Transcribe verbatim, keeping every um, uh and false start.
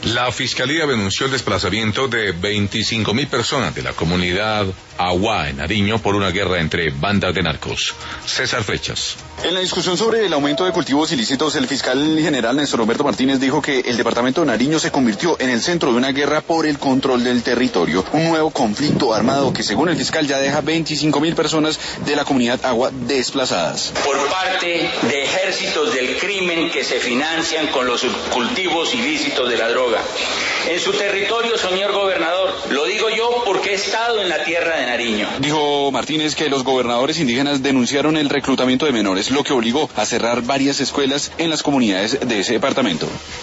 La Fiscalía denunció el desplazamiento de veinticinco mil personas de la comunidad Aguá en Nariño por una guerra entre bandas de narcos. César Flechas. En la discusión sobre el aumento de cultivos ilícitos, el fiscal general Néstor Humberto Martínez dijo que el departamento de Nariño se convirtió en el centro de una guerra por el control del territorio. Un nuevo conflicto armado que, según el fiscal, ya deja veinticinco mil personas de la comunidad Aguá desplazadas. Por parte de ejércitos del crimen que se financian con los cultivos ilícitos de la droga. En su territorio, señor gobernador, lo digo yo porque he estado en la tierra de Nariño. Dijo Martínez que los gobernadores indígenas denunciaron el reclutamiento de menores, lo que obligó a cerrar varias escuelas en las comunidades de ese departamento.